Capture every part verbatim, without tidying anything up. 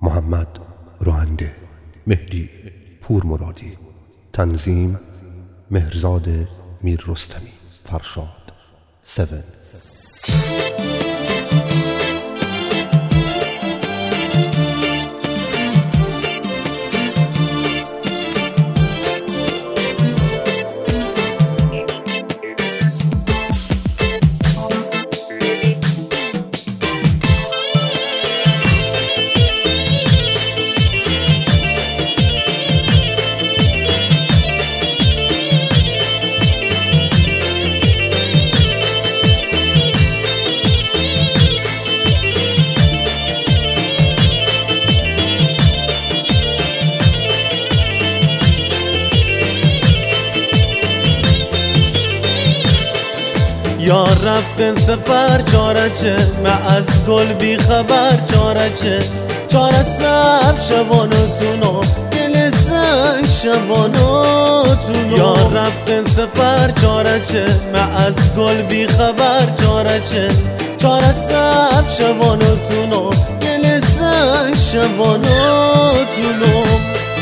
محمد روحنده، مهدی پورمرادی، تنظیم مهرزاد میر رستمی، فرشاد سون. یار رفتن سفر چارچه، من از گل بی خبر چارچه. چاره سب شبانتونو دل سنگ شبانتونو. یار رفتن سفر چارچه، من از گل بی خبر چارچه. چاره سب شبانتونو دل سنگ شبانتونو.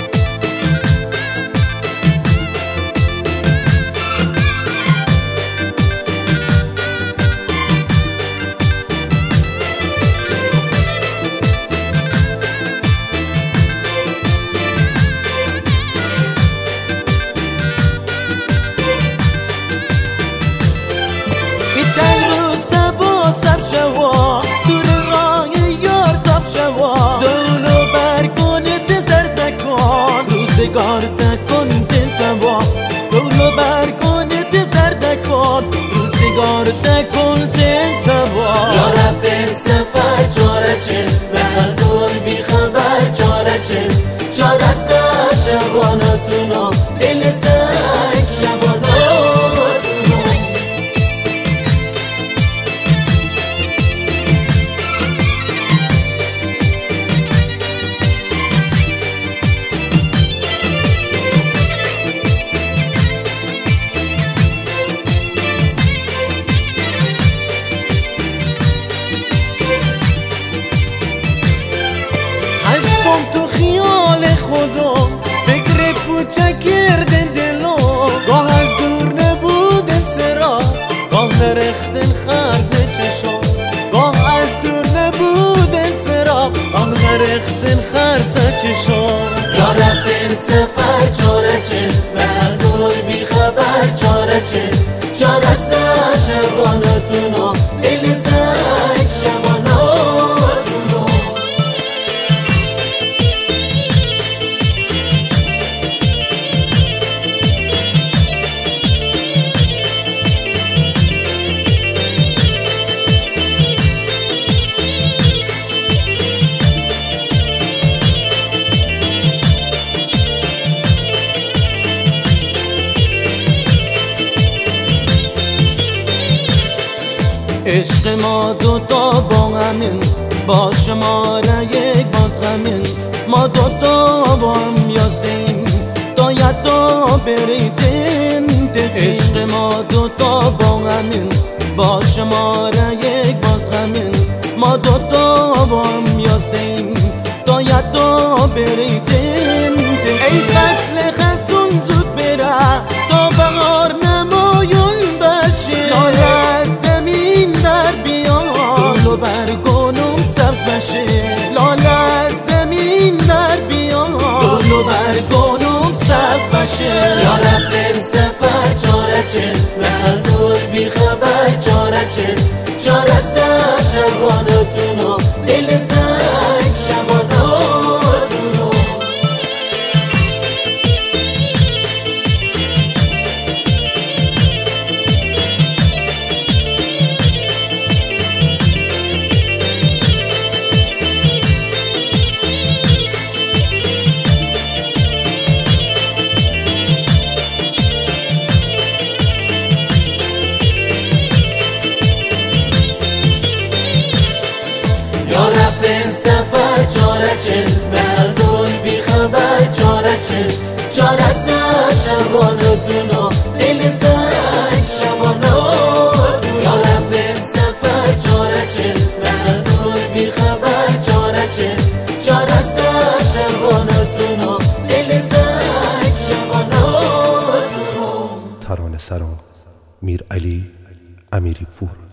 چند روز سبا سب شوا دور رای یار تاب شوا. دولو برگون بزرد نکن روزگار تکن دل توا. دولو برگون بزرد نکن روزگار تکن دل توا. یا رفتن سفر چاره چه، به از اون بی خبر چاره چه. چاره سر شبانتونو دل سنگ شبانتونو. تو خیال خدا فکر پوچه کردن دلو. گاه از دور نبودن سرا، گاه نرختن خرز چشم. گاه از دور نبودن سرا، گاه نرختن خرز چشم. یا رفتن سفر چاره چه، به از اون بی خبر چاره چه. چاره سر شبانتونو دل سنگ شبانتونو. عشق ما دوتا با همین، با شماره یک باز غمین. ما دوتا با هم یاستیم تا یدا بریدین. عشق ما دوتا با همین، با شماره یک باز غمین. ما دوتا با هم یاستیم تا یدا بریدین. ای فصل خستون زود بره تا بهار نمایون بشه. لاله از زمین در بیاد دل و برگونم سبز بشه. لاله از زمین در بیاد دل و برگونم سبز بشه. یا رفتن سفر چاره چه، به از اون بی خبر چاره چه. چاره سر شبانتونو دل سنگ شبانتونو. رفتن سفر چاره چه، به از اون بی خبر چاره چه. چاره سر شبانتونو دل سنگ شبانتونو. یا رفتن سفر چاره چه، به از اون بی خبر چاره چه. چاره ترانه سرا میر علی امیری پور.